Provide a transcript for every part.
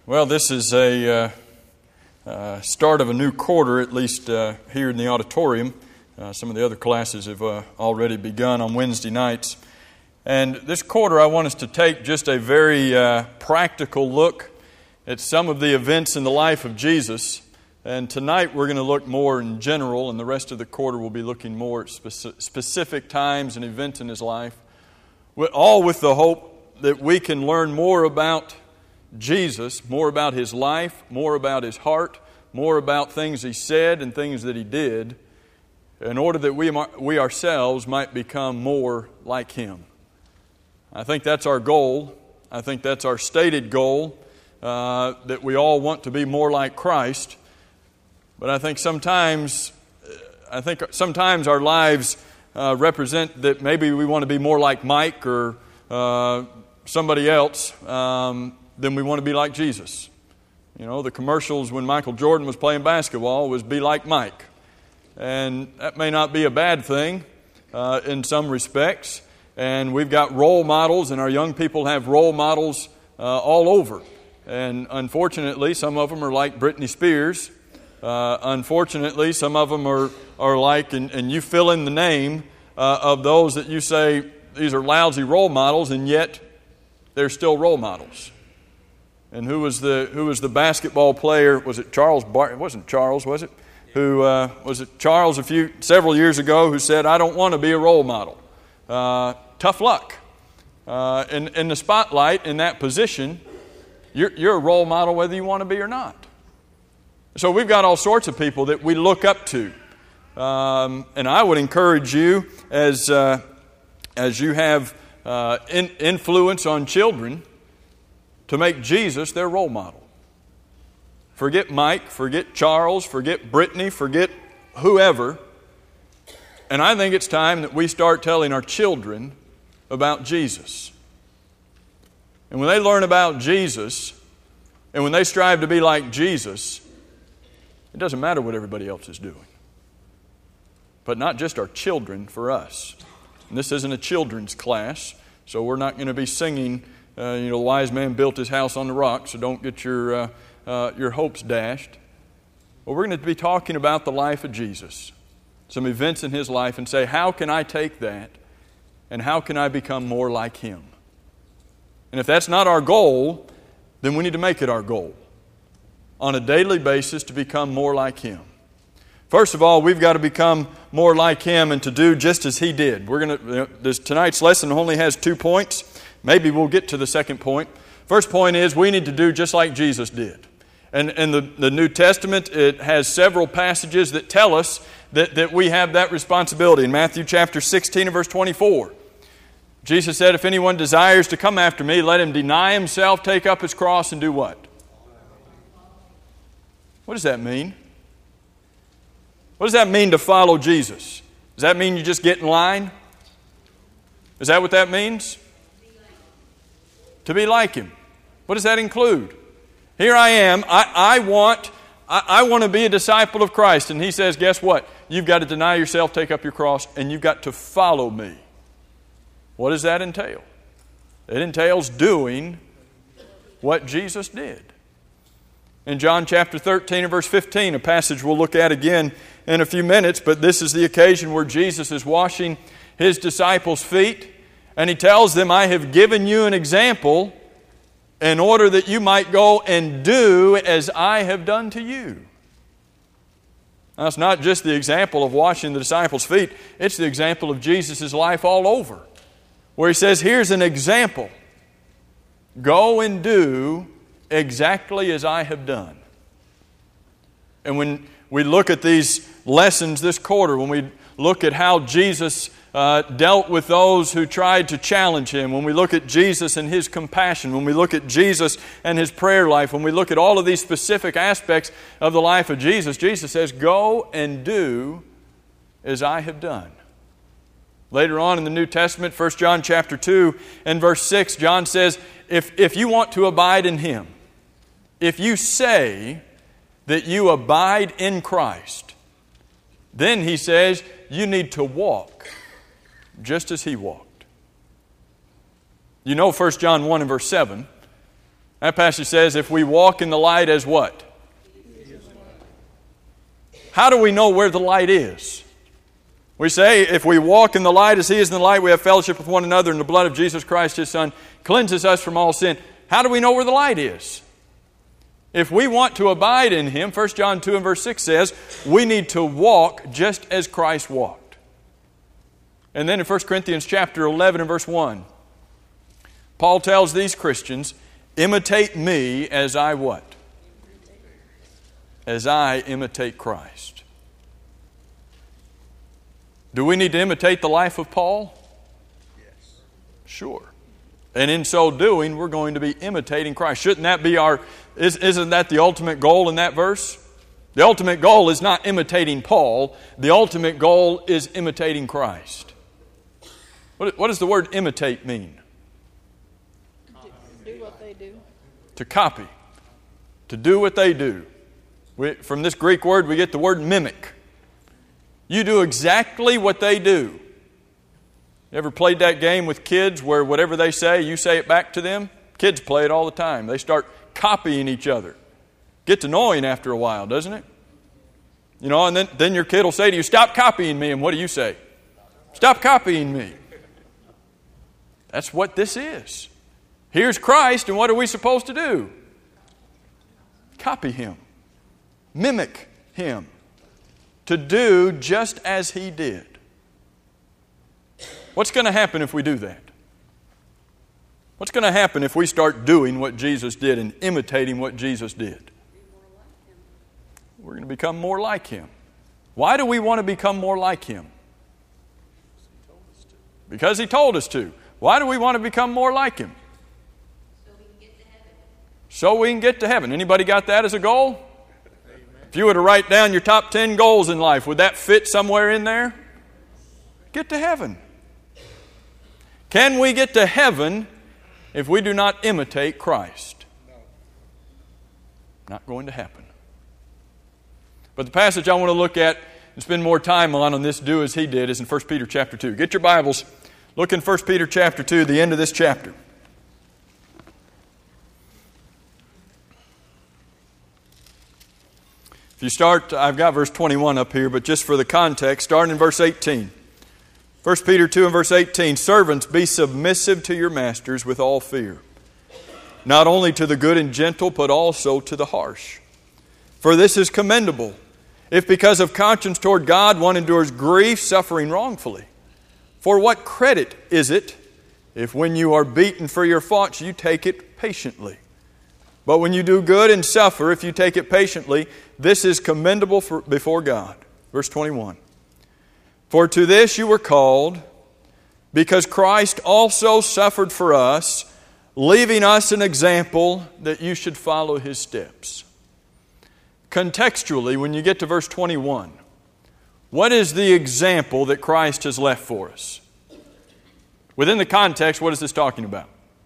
Well, this is a start of a new quarter, at least here in the auditorium. Some of the other classes have already begun on Wednesday nights. And this quarter I want us to take just a very practical look at some of the events in the life of Jesus. And tonight we're going to look more in general, and the rest of the quarter will be looking more at specific times and events in His life. All with the hope that we can learn more about Jesus, more about His life, more about His heart, more about things He said and things that He did, in order that we ourselves might become more like Him. I think that's our goal. I think that's our stated goal, that we all want to be more like Christ. But I think sometimes our lives represent that maybe we want to be more like Mike or somebody else than we want to be like Jesus. You know, the commercials when Michael Jordan was playing basketball was be like Mike. And that may not be a bad thing in some respects. And we've got role models, and our young people have role models all over. And unfortunately, some of them are like Britney Spears. Unfortunately, some of them are like, and you fill in the name of those that you say these are lousy role models, and yet they're still role models. And who was the basketball player? Was it Charles It wasn't Charles, was it? Who was it? Charles several years ago, who said, "I don't want to be a role model." Tough luck. In the spotlight, in that position, you're a role model whether you want to be or not. So we've got all sorts of people that we look up to, and I would encourage you as you have influence on children, to make Jesus their role model. Forget Mike, forget Charles, forget Brittany, forget whoever. And I think it's time that we start telling our children about Jesus. And when they learn about Jesus, and when they strive to be like Jesus, it doesn't matter what everybody else is doing. But not just our children, for us. And this isn't a children's class, so we're not going to be singing, the wise man built his house on the rock, so don't get your hopes dashed. But we're going to be talking about the life of Jesus, some events in His life, and say, how can I take that, and how can I become more like Him? And if that's not our goal, then we need to make it our goal on a daily basis to become more like Him. First of all, we've got to become more like Him and to do just as He did. Tonight's lesson only has 2 points. Maybe we'll get to the second point. First point is we need to do just like Jesus did. And in the New Testament, it has several passages that tell us that we have that responsibility. In Matthew chapter 16 and verse 24, Jesus said, "If anyone desires to come after me, let him deny himself, take up his cross, and do what?" What does that mean? What does that mean to follow Jesus? Does that mean you just get in line? Is that what that means? To be like Him. What does that include? Here I am. I want to be a disciple of Christ. And He says, guess what? You've got to deny yourself, take up your cross, and you've got to follow me. What does that entail? It entails doing what Jesus did. In John chapter 13 and verse 15, a passage we'll look at again in a few minutes, but this is the occasion where Jesus is washing His disciples' feet, and He tells them, "I have given you an example in order that you might go and do as I have done to you." Now, it's not just the example of washing the disciples' feet, it's the example of Jesus' life all over, where He says, here's an example. Go and do exactly as I have done. And when we look at these lessons this quarter, when we look at how Jesus dealt with those who tried to challenge Him, when we look at Jesus and His compassion, when we look at Jesus and His prayer life, when we look at all of these specific aspects of the life of Jesus, Jesus says, go and do as I have done. Later on in the New Testament, 1 John chapter 2 and verse 6, John says, if you want to abide in Him, if you say that you abide in Christ, then he says you need to walk just as He walked. You know 1 John 1 and verse 7 That passage says, if we walk in the light as what? How do we know where the light is? We say, if we walk in the light as He is in the light, we have fellowship with one another, and the blood of Jesus Christ, His Son, cleanses us from all sin. How do we know where the light is? If we want to abide in Him, 1 John 2 and verse 6 says, we need to walk just as Christ walked. And then in 1 Corinthians chapter 11 and verse 1, Paul tells these Christians, imitate me as I what? As I imitate Christ. Do we need to imitate the life of Paul? Yes. Sure. And in so doing, we're going to be imitating Christ. Shouldn't that be isn't that the ultimate goal in that verse? The ultimate goal is not imitating Paul. The ultimate goal is imitating Christ. What does the word imitate mean? Do what they do. To copy. To do what they do. From this Greek word, we get the word mimic. You do exactly what they do. You ever played that game with kids where whatever they say, you say it back to them? Kids play it all the time. They start copying each other. Gets annoying after a while, doesn't it? You know, and then your kid will say to you, stop copying me. And what do you say? Stop copying me. That's what this is. Here's Christ, and what are we supposed to do? Copy Him. Mimic Him. To do just as He did. What's going to happen if we do that? What's going to happen if we start doing what Jesus did and imitating what Jesus did? We're going to become more like Him. Why do we want to become more like Him? Because He told us to. Why do we want to become more like Him? So we can get to heaven. So we can get to heaven. Anybody got that as a goal? If you were to write down your top 10 goals in life, would that fit somewhere in there? Get to heaven. Can we get to heaven if we do not imitate Christ? No. Not going to happen. But the passage I want to look at and spend more time on this do as He did is in 1 Peter chapter 2. Get your Bibles. Look in 1 Peter chapter 2, the end of this chapter. If you start, I've got verse 21 up here, but just for the context, starting in verse 18. 1 Peter 2 and verse 18, servants, be submissive to your masters with all fear, not only to the good and gentle, but also to the harsh. For this is commendable, if because of conscience toward God one endures grief, suffering wrongfully. For what credit is it if when you are beaten for your faults you take it patiently? But when you do good and suffer, if you take it patiently, this is commendable before God. Verse 21. For to this you were called, because Christ also suffered for us, leaving us an example that you should follow His steps. Contextually, when you get to verse 21, what is the example that Christ has left for us? Within the context, what is this talking about?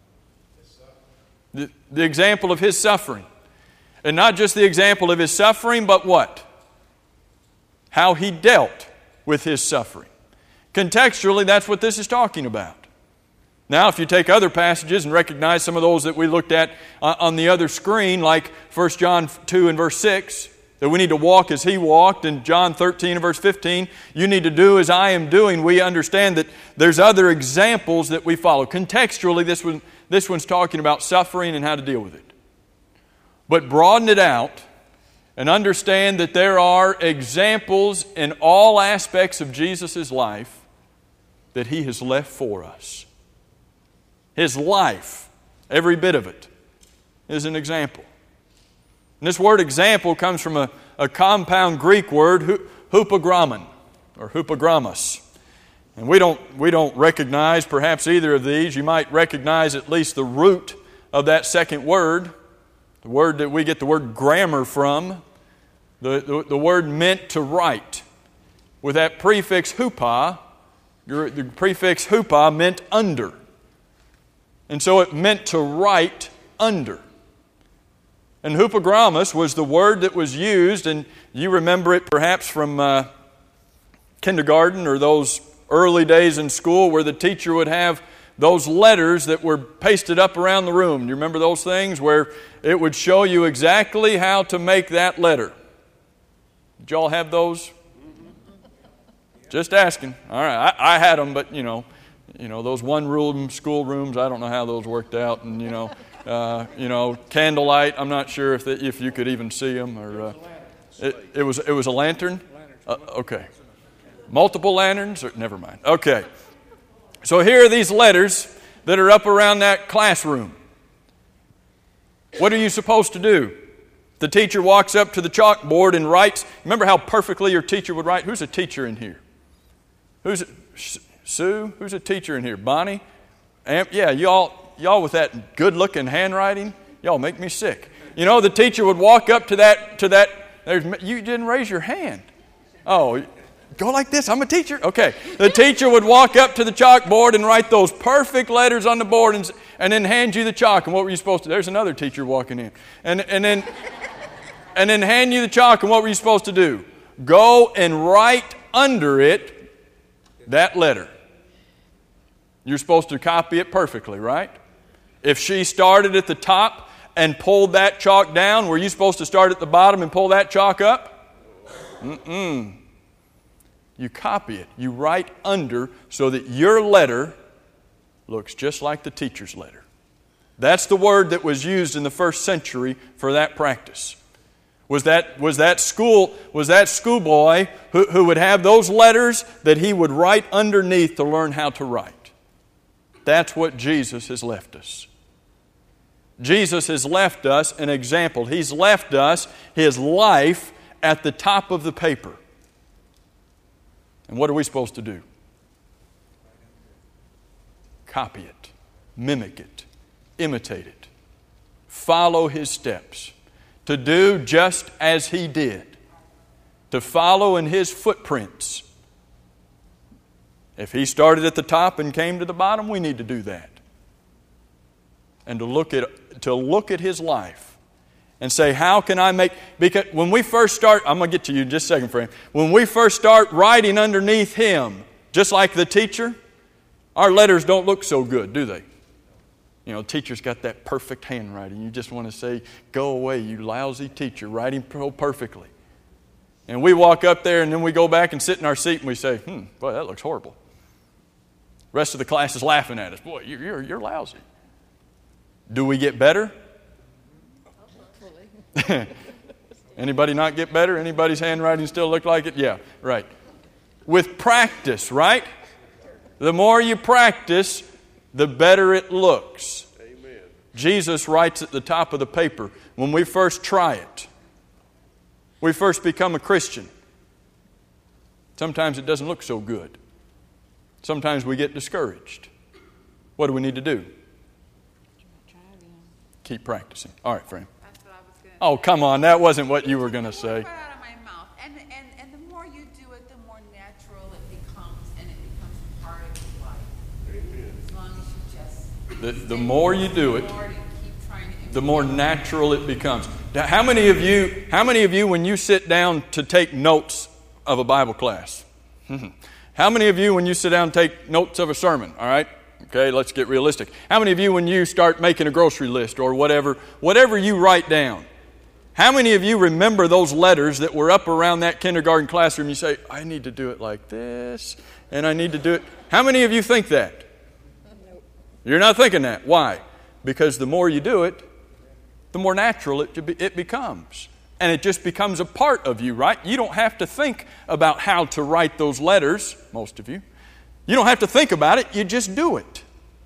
The example of His suffering. And not just the example of His suffering, but what? How He dealt with His suffering. Contextually, that's what this is talking about. Now, if you take other passages and recognize some of those that we looked at on the other screen, like 1 John 2 and verse 6, that we need to walk as He walked, and John 13 and verse 15, you need to do as I am doing, we understand that there's other examples that we follow. Contextually, this one's talking about suffering and how to deal with it. But broaden it out and understand that there are examples in all aspects of Jesus' life that He has left for us. His life, every bit of it, is an example. And this word example comes from a compound Greek word, hupogrammon, or hupogrammos. And we don't recognize perhaps either of these. You might recognize at least the root of that second word, the word that we get the word grammar from. The word meant to write. With that prefix hupa, the prefix hupa meant under. And so it meant to write under. And hupogrammos was the word that was used, and you remember it perhaps from kindergarten or those early days in school where the teacher would have those letters that were pasted up around the room. Do you remember those things where it would show you exactly how to make that letter? Did y'all have those? Just asking. All right, I had them, but you know, those one-room school rooms, I don't know how those worked out, and candlelight. I'm not sure if you could even see them, or it was a lantern. Okay, multiple lanterns. Never mind. Okay, so here are these letters that are up around that classroom. What are you supposed to do? The teacher walks up to the chalkboard and writes. Remember how perfectly your teacher would write? Who's a teacher in here? Who's it? Sue? Who's a teacher in here? Bonnie? Yeah, y'all with that good-looking handwriting, y'all make me sick. You know, the teacher would walk up to that. You didn't raise your hand. Oh, go like this. I'm a teacher. Okay. The teacher would walk up to the chalkboard and write those perfect letters on the board and then hand you the chalk. And what were you supposed to do? There's another teacher walking in. And then hand you the chalk. And what were you supposed to do? Go and write under it that letter. You're supposed to copy it perfectly, right? If she started at the top and pulled that chalk down, were you supposed to start at the bottom and pull that chalk up? You copy it. You write under so that your letter looks just like the teacher's letter. That's the word that was used in the first century for that practice. Was that schoolboy who would have those letters that he would write underneath to learn how to write. That's what Jesus has left us. Jesus has left us an example. He's left us His life at the top of the paper. And what are we supposed to do? Copy it, mimic it, imitate it, follow His steps. To do just as He did. To follow in His footprints. If He started at the top and came to the bottom, we need to do that. And to look at His life and say, how can I make... Because when we first start... I'm going to get to you in just a second, friend. When we first start writing underneath Him, just like the teacher, our letters don't look so good, do they? You know, teacher's got that perfect handwriting. You just want to say, go away, you lousy teacher, writing perfectly. And we walk up there and then we go back and sit in our seat and we say, boy, that looks horrible. The rest of the class is laughing at us. Boy, you're lousy. Do we get better? Anybody not get better? Anybody's handwriting still look like it? Yeah, right. With practice, right? The more you practice, the better it looks. Amen. Jesus writes at the top of the paper. When we first try it, we first become a Christian. Sometimes it doesn't look so good. Sometimes we get discouraged. What do we need to do? Keep practicing. All right, friend. That's what I was going to Oh, come on. That wasn't what you were going to say. Right out of my mouth. And the more you do it, the more natural it becomes, and it becomes part of your life. Amen. As long as you just... The more you do it, Lord, and keep trying to the more natural it becomes. Now, how many of you, when you sit down to take notes of a Bible class, how many of you, when you sit down and take notes of a sermon, all right? Okay, let's get realistic. How many of you, when you start making a grocery list or whatever you write down, how many of you remember those letters that were up around that kindergarten classroom? You say, I need to do it like this, and I need to do it. How many of you think that? You're not thinking that. Why? Because the more you do it, the more natural it becomes. And it just becomes a part of you, right? You don't have to think about how to write those letters, most of you. You don't have to think about it, you just do it.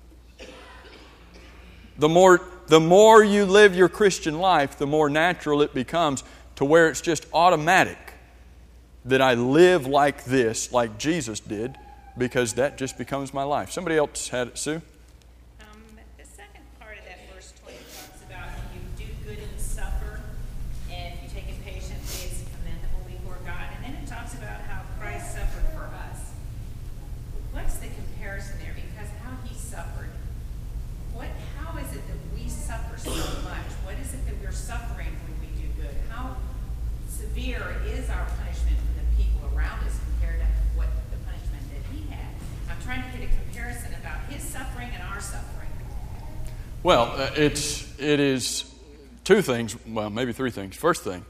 The more you live your Christian life, the more natural it becomes to where it's just automatic that I live like this, like Jesus did, because that just becomes my life. Somebody else had it, Sue? The second part of that verse 20 talks about you do good and suffer, and if you take it patiently, it's commendable before God. And then it talks about how Christ suffered for us. What's the comparison there? Because how He suffered, how is it that we suffer so much? What is it that we're suffering when we do good? How severe is our punishment for the people around us compared to what the punishment that He had? I'm trying to get a comparison about His suffering and our suffering? Well, it is two things, well, maybe three things. First thing,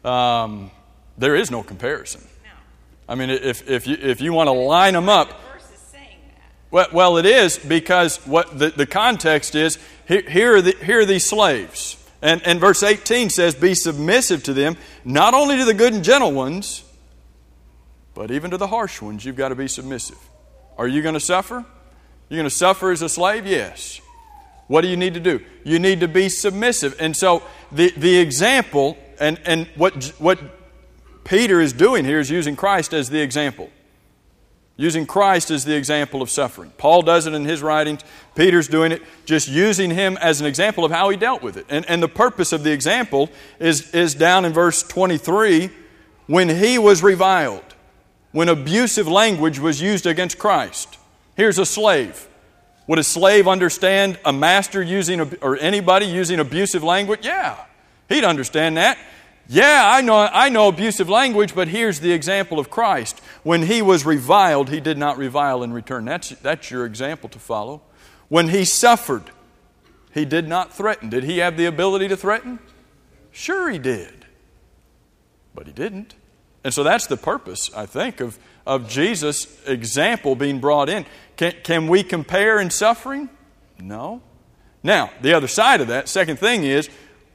there is no comparison. No. I mean, if you want to line them up, The verse is saying that. well, it is, because what the context is, here are these slaves. And verse 18 says, be submissive to them, not only to the good and gentle ones, but even to the harsh ones. You've got to be submissive. Are you going to suffer? You're going to suffer as a slave? Yes. What do you need to do? You need to be submissive. And so the example, and what Peter is doing here is using Christ as the example. Using Christ as the example of suffering. Paul does it in his writings. Peter's doing it, just using him as an example of how he dealt with it. And the purpose of the example is down in verse 23, when he was reviled, when abusive language was used against Christ. Here's a slave. Would a slave understand a master using, or anybody using abusive language? Yeah, he'd understand that. Yeah, I know abusive language, but here's the example of Christ. When he was reviled, he did not revile in return. That's your example to follow. When he suffered, he did not threaten. Did he have the ability to threaten? Sure he did. But he didn't. And so that's the purpose, I think, of Jesus' example being brought in. Can we compare in suffering? No. Now, the other side of that, second thing is,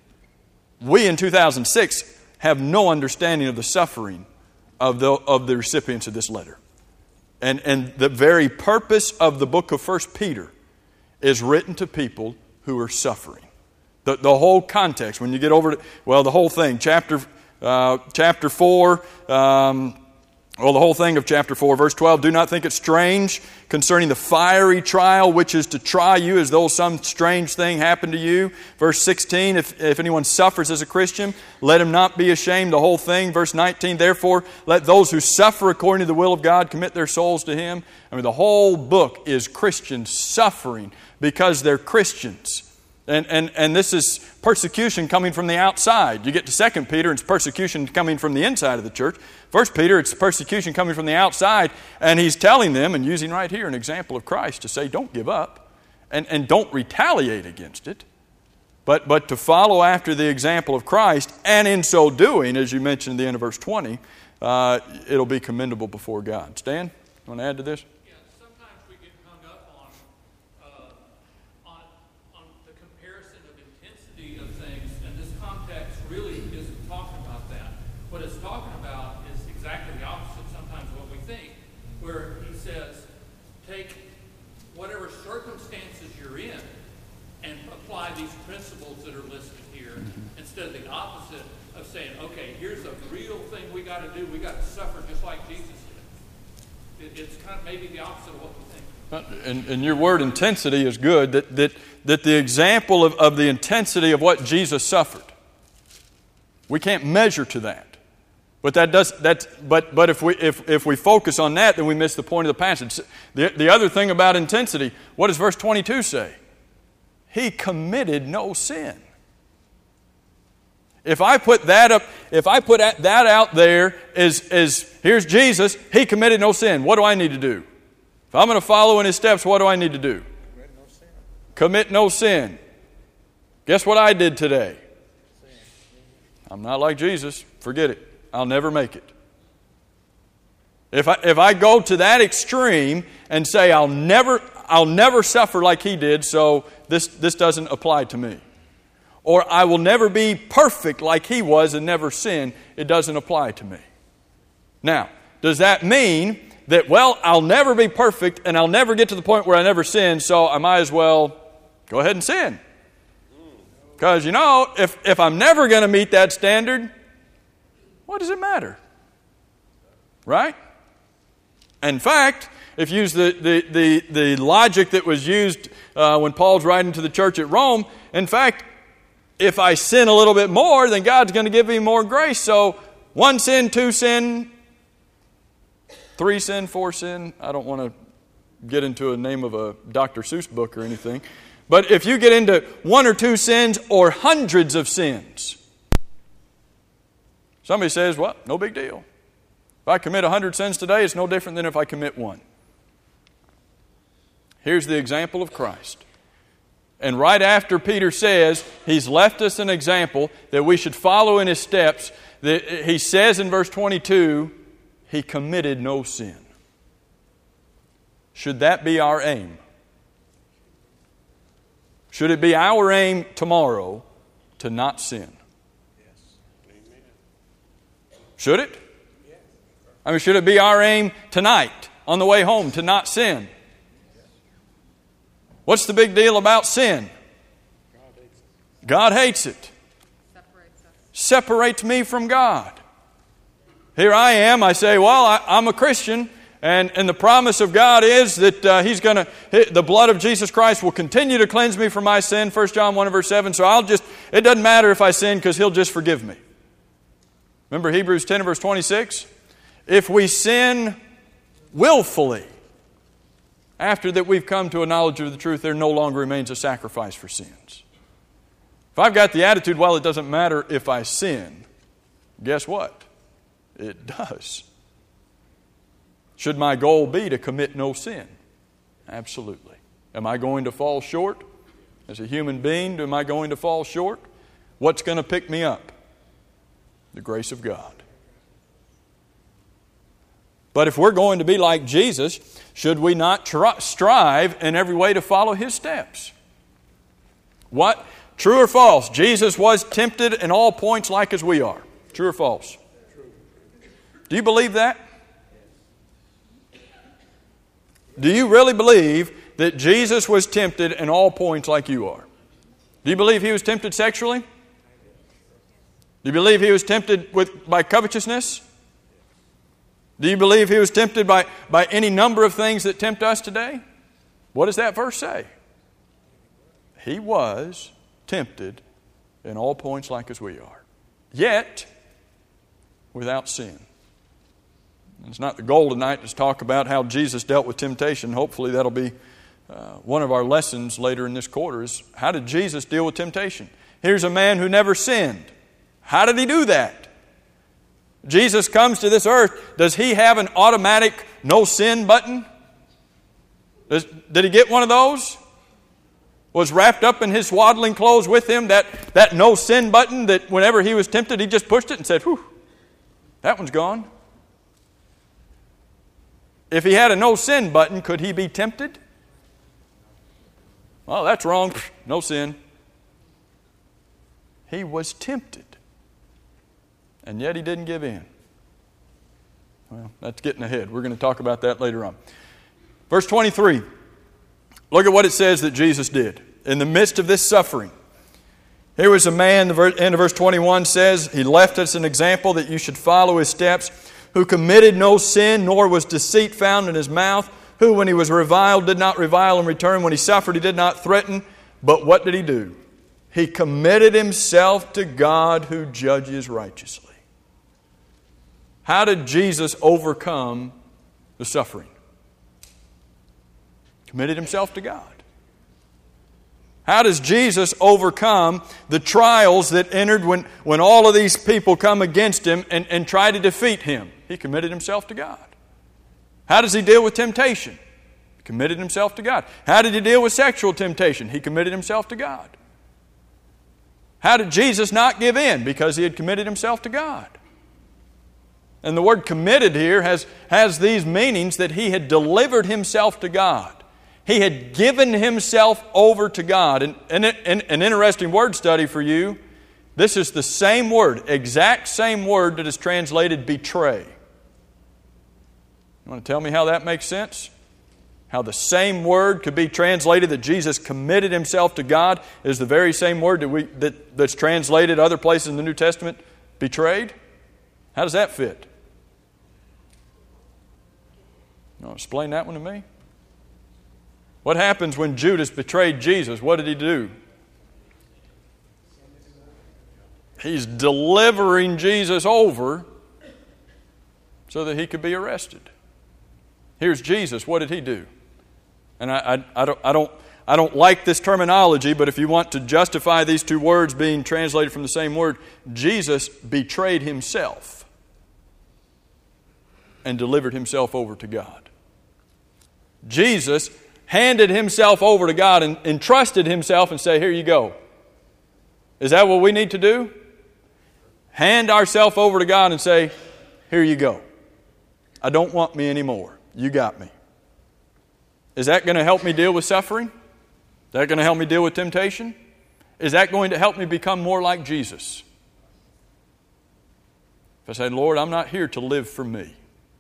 we in 2006 have no understanding of the suffering of the recipients of this letter. And the very purpose of the book of 1 Peter is written to people who are suffering. The whole context, when you get over to, well, the whole thing, chapter 4, the whole thing of chapter 4, verse 12, do not think it strange concerning the fiery trial which is to try you as though some strange thing happened to you. Verse 16, if anyone suffers as a Christian, let him not be ashamed, the whole thing. Verse 19, therefore, let those who suffer according to the will of God commit their souls to Him. I mean, the whole book is Christians suffering because they're Christians. And this is persecution coming from the outside. You get to 2 Peter, it's persecution coming from the inside of the church. 1 Peter, it's persecution coming from the outside. And he's telling them, and using right here an example of Christ, to say, don't give up and don't retaliate against it. But to follow after the example of Christ, and in so doing, as you mentioned at the end of verse 20, it'll be commendable before God. Stan, you want to add to this? Where he says, take whatever circumstances you're in and apply these principles that are listed here, instead of the opposite of saying, okay, here's a real thing we got to do. We got to suffer just like Jesus did. It's kind of maybe the opposite of what we think. And your word intensity is good, that the example of the intensity of what Jesus suffered, we can't measure to that. But but if we focus on that, then we miss the point of the passage. The other thing about intensity, what does verse 22 say? He committed no sin. If I put that out there as here's Jesus, He committed no sin. What do I need to do? If I'm going to follow in His steps, what do I need to do? Commit no sin. Guess what I did today? I'm not like Jesus. Forget it. I'll never make it. If I go to that extreme and say I'll never suffer like He did, so this doesn't apply to me. Or I will never be perfect like He was and never sin, it doesn't apply to me. Now, does that mean that, well, I'll never be perfect and I'll never get to the point where I never sin, so I might as well go ahead and sin? Because, if I'm never going to meet that standard, what does it matter? Right? In fact, if you use the logic that was used when Paul's writing to the church at Rome, in fact, if I sin a little bit more, then God's going to give me more grace. So 1 sin, 2 sin, 3 sin, 4 sin. I don't want to get into a name of a Dr. Seuss book or anything. But if you get into 1 or 2 sins or hundreds of sins, somebody says, well, no big deal. If I commit 100 sins today, it's no different than if I commit 1. Here's the example of Christ. And right after Peter says he's left us an example that we should follow in his steps, he says in verse 22, he committed no sin. Should that be our aim? Should it be our aim tomorrow to not sin? Should it? I mean, should it be our aim tonight on the way home to not sin? What's the big deal about sin? God hates it. Separates me from God. Here I am, I say, well, I'm a Christian, and the promise of God is that the blood of Jesus Christ will continue to cleanse me from my sin, 1 John 1 verse 7, so it doesn't matter if I sin because He'll just forgive me. Remember Hebrews 10 verse 26? If we sin willfully, after that we've come to a knowledge of the truth, there no longer remains a sacrifice for sins. If I've got the attitude, well, it doesn't matter if I sin, guess what? It does. Should my goal be to commit no sin? Absolutely. Am I going to fall short? As a human being, am I going to fall short? What's going to pick me up? The grace of God. But if we're going to be like Jesus, should we not strive in every way to follow His steps? What? True or false? Jesus was tempted in all points like as we are. True or false? Do you believe that? Do you really believe that Jesus was tempted in all points like you are? Do you believe He was tempted sexually? Do you believe He was tempted by covetousness? Do you believe He was tempted by any number of things that tempt us today? What does that verse say? He was tempted in all points like as we are, yet without sin. It's not the goal tonight to talk about how Jesus dealt with temptation. Hopefully that'll be one of our lessons later in this quarter is how did Jesus deal with temptation? Here's a man who never sinned. How did He do that? Jesus comes to this earth. Does He have an automatic no sin button? Did He get one of those? Was wrapped up in His swaddling clothes with Him that no sin button that whenever He was tempted He just pushed it and said, whew, that one's gone. If He had a no sin button, could He be tempted? Well, that's wrong. No sin. He was tempted. And yet He didn't give in. Well, that's getting ahead. We're going to talk about that later on. Verse 23. Look at what it says that Jesus did. In the midst of this suffering. Here was a man, the end of verse 21 says, He left us an example that you should follow His steps, who committed no sin, nor was deceit found in His mouth, who when He was reviled did not revile in return, when He suffered He did not threaten. But what did He do? He committed Himself to God who judges righteously. How did Jesus overcome the suffering? Committed Himself to God. How does Jesus overcome the trials that entered when all of these people come against Him and try to defeat Him? He committed Himself to God. How does He deal with temptation? He committed Himself to God. How did He deal with sexual temptation? He committed Himself to God. How did Jesus not give in? Because He had committed Himself to God. And the word committed here has these meanings that He had delivered Himself to God. He had given Himself over to God. And an interesting word study for you. This is the same word, exact same word that is translated betray. You want to tell me how that makes sense? How the same word could be translated that Jesus committed Himself to God is the very same word that's translated other places in the New Testament, betrayed? How does that fit? You want to explain that one to me? What happens when Judas betrayed Jesus? What did he do? He's delivering Jesus over so that He could be arrested. Here's Jesus. What did He do? And I don't like this terminology, but if you want to justify these two words being translated from the same word, Jesus betrayed Himself and delivered Himself over to God. Jesus handed himself over to God and entrusted himself and say, here you go. Is that what we need to do? Hand ourselves over to God and say, here you go. I don't want me anymore. You got me. Is that going to help me deal with suffering? Is that going to help me deal with temptation? Is that going to help me become more like Jesus? If I say, Lord, I'm not here to live for me.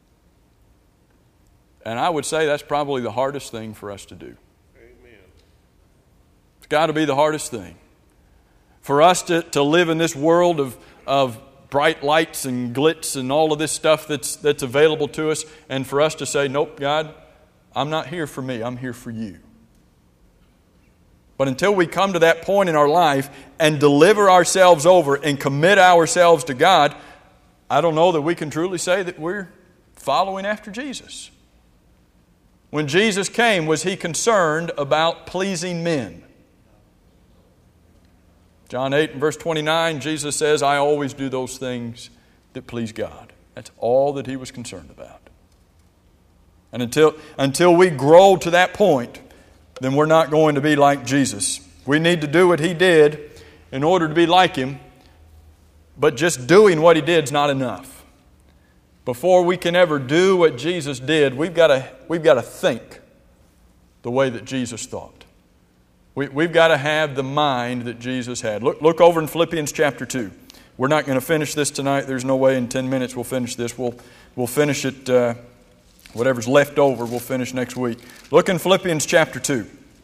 And I would say that's probably the hardest thing for us to do. Amen. It's got to be the hardest thing. For us to live in this world of bright lights and glitz and all of this stuff that's available to us, and for us to say, nope, God, I'm not here for me, I'm here for you. But until we come to that point in our life and deliver ourselves over and commit ourselves to God, I don't know that we can truly say that we're following after Jesus. When Jesus came, was He concerned about pleasing men? John 8 and verse 29, Jesus says, I always do those things that please God. That's all that He was concerned about. And until we grow to that point, then we're not going to be like Jesus. We need to do what He did in order to be like Him, but just doing what He did is not enough. Before we can ever do what Jesus did, we've got to think the way that Jesus thought. We've got to have the mind that Jesus had. Look over in Philippians chapter 2. We're not going to finish this tonight. There's no way in 10 minutes we'll finish this. We'll finish it, whatever's left over, we'll finish next week. Look in Philippians chapter 2.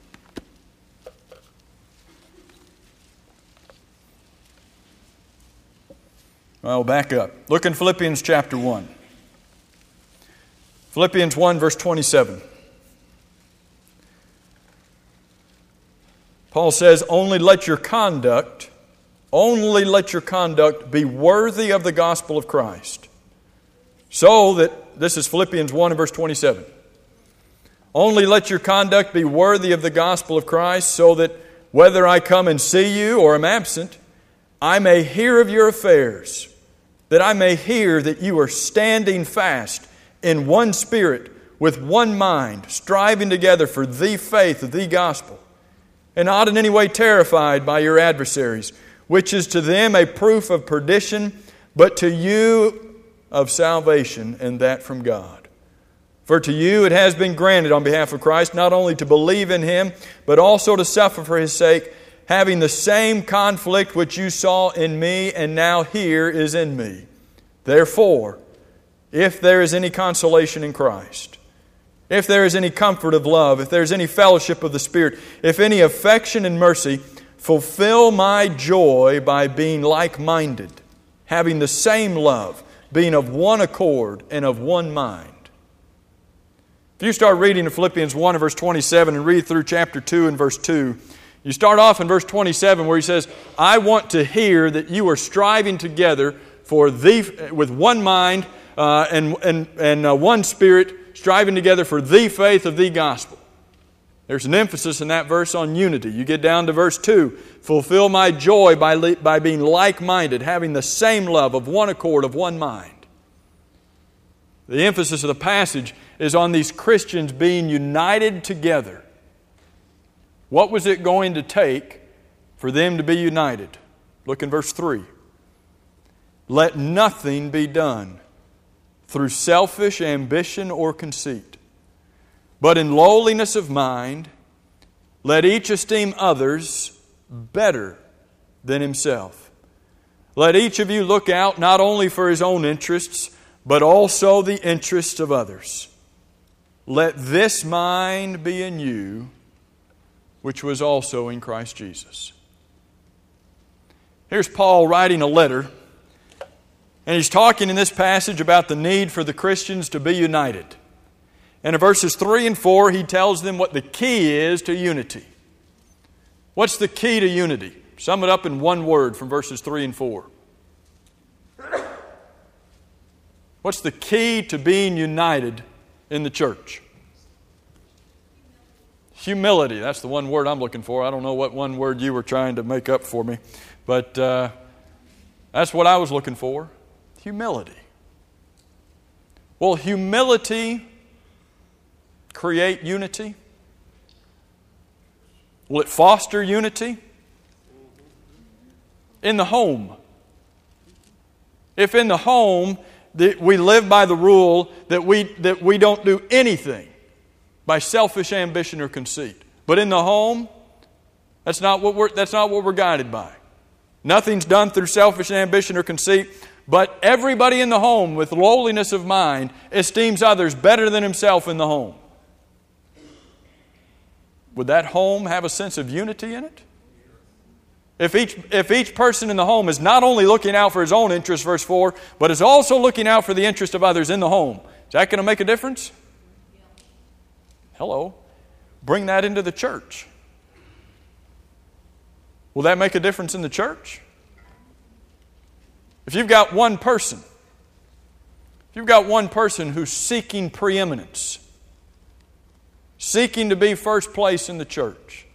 Well, back up. Look in Philippians chapter 1. Philippians 1 verse 27. Paul says, only let your conduct be worthy of the gospel of Christ. So that, this is Philippians 1 and verse 27. Only let your conduct be worthy of the gospel of Christ, so that whether I come and see you or am absent, I may hear of your affairs, that I may hear that you are standing fast in one spirit, with one mind, striving together for the faith of the gospel, and not in any way terrified by your adversaries, which is to them a proof of perdition, but to you of salvation, and that from God. For to you it has been granted on behalf of Christ not only to believe in Him, but also to suffer for His sake, having the same conflict which you saw in me and now here is in me. Therefore, if there is any consolation in Christ, if there is any comfort of love, if there is any fellowship of the Spirit, if any affection and mercy, fulfill my joy by being like-minded, having the same love, being of one accord and of one mind. If you start reading in Philippians 1 and verse 27 and read through chapter 2 and verse 2, you start off in verse 27 where he says, I want to hear that you are striving together with one mind and one spirit, striving together for the faith of the gospel. There's an emphasis in that verse on unity. You get down to verse 2. Fulfill my joy by being like-minded, having the same love, of one accord, of one mind. The emphasis of the passage is on these Christians being united together. What was it going to take for them to be united? Look in verse 3. Let nothing be done through selfish ambition or conceit, but in lowliness of mind, let each esteem others better than himself. Let each of you look out not only for his own interests, but also the interests of others. Let this mind be in you, which was also in Christ Jesus. Here's Paul writing a letter, and he's talking in this passage about the need for the Christians to be united. And in verses 3 and 4, he tells them what the key is to unity. What's the key to unity? Sum it up in one word from verses 3 and 4. What's the key to being united in the church? Humility. That's the one word I'm looking for. I don't know what one word you were trying to make up for me, but that's what I was looking for. Humility. Will humility create unity? Will it foster unity? In the home. If in the home that we live by the rule that we don't do anything by selfish ambition or conceit. But in the home, that's not what we're guided by. Nothing's done through selfish ambition or conceit, but everybody in the home with lowliness of mind esteems others better than himself in the home. Would that home have a sense of unity in it? If each person in the home is not only looking out for his own interest, verse 4, but is also looking out for the interest of others in the home, is that going to make a difference? Hello. Bring that into the church. Will that make a difference in the church? If you've got one person who's seeking preeminence, seeking to be first place in the church,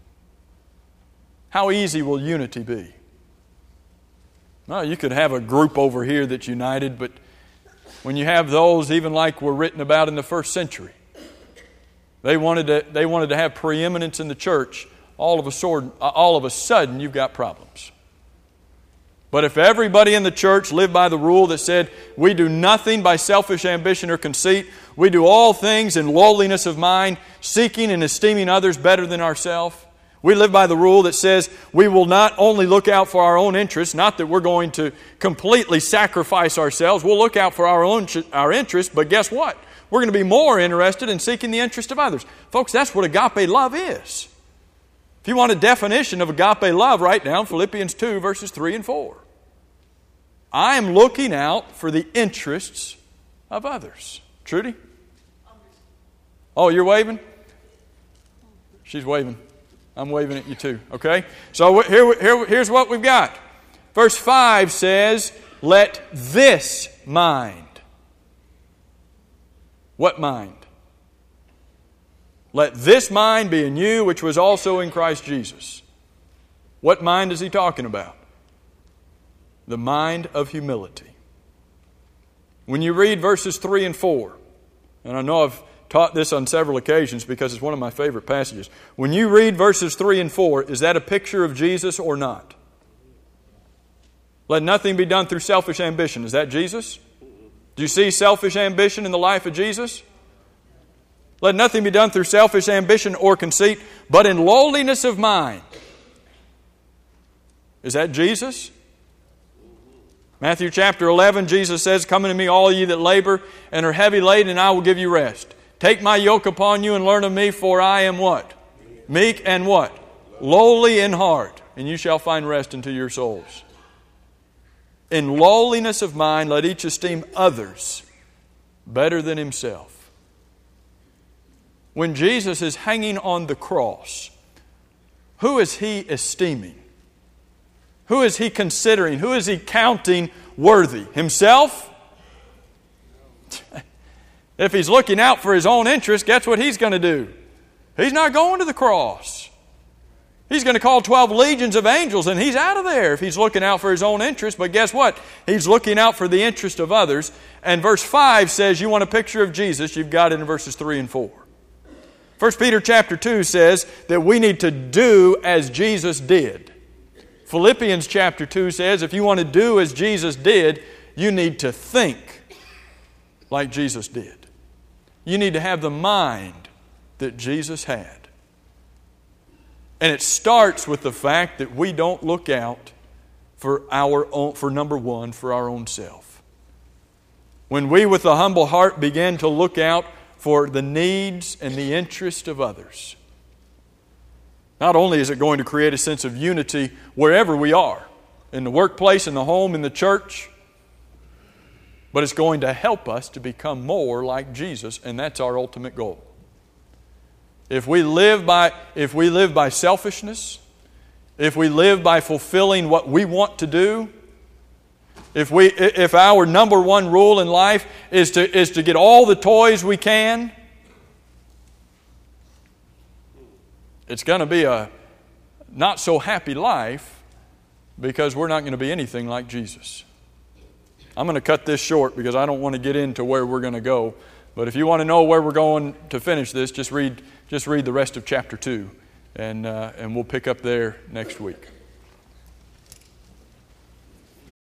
how easy will unity be? Well, you could have a group over here that's united, but when you have those, even like were written about in the first century, they wanted to have preeminence in the church. All of a sudden, you've got problems. But if everybody in the church lived by the rule that said, we do nothing by selfish ambition or conceit, we do all things in lowliness of mind, seeking and esteeming others better than ourselves. We live by the rule that says we will not only look out for our own interests, not that we're going to completely sacrifice ourselves. We'll look out for our interests, but guess what? We're going to be more interested in seeking the interest of others. Folks, that's what agape love is. If you want a definition of agape love, write down Philippians 2, verses 3 and 4. I am looking out for the interests of others. Trudy? Oh, you're waving? She's waving. I'm waving at you too, okay? So here's what we've got. Verse 5 says, let this mind. What mind? Let this mind be in you, which was also in Christ Jesus. What mind is he talking about? The mind of humility. When you read verses 3 and 4, and I know I've taught this on several occasions because it's one of my favorite passages. When you read verses 3 and 4, is that a picture of Jesus or not? Let nothing be done through selfish ambition. Is that Jesus? Do you see selfish ambition in the life of Jesus? Let nothing be done through selfish ambition or conceit, but in lowliness of mind. Is that Jesus? Matthew chapter 11, Jesus says, come unto me, all ye that labor and are heavy laden, and I will give you rest. Take my yoke upon you and learn of me, for I am what? Meek and what? Lowly in heart, and you shall find rest unto your souls. In lowliness of mind, let each esteem others better than himself. When Jesus is hanging on the cross, who is he esteeming? Who is he considering? Who is he counting worthy? Himself? If he's looking out for his own interest, guess what he's going to do? He's not going to the cross. He's going to call 12 legions of angels and he's out of there if he's looking out for his own interest. But guess what? He's looking out for the interest of others. And verse 5 says, you want a picture of Jesus, you've got it in verses 3 and 4. 1 Peter chapter 2 says that we need to do as Jesus did. Philippians chapter 2 says if you want to do as Jesus did, you need to think like Jesus did. You need to have the mind that Jesus had. And it starts with the fact that we don't look out for number one, for our own self. When we with a humble heart begin to look out for the needs and the interest of others, not only is it going to create a sense of unity wherever we are, in the workplace, in the home, in the church, but it's going to help us to become more like Jesus, and that's our ultimate goal. If we live by selfishness, if we live by fulfilling what we want to do, if our number one rule in life is to get all the toys we can, it's going to be a not so happy life because we're not going to be anything like Jesus. I'm going to cut this short because I don't want to get into where we're going to go. But if you want to know where we're going to finish this, just read the rest of chapter 2 and we'll pick up there next week.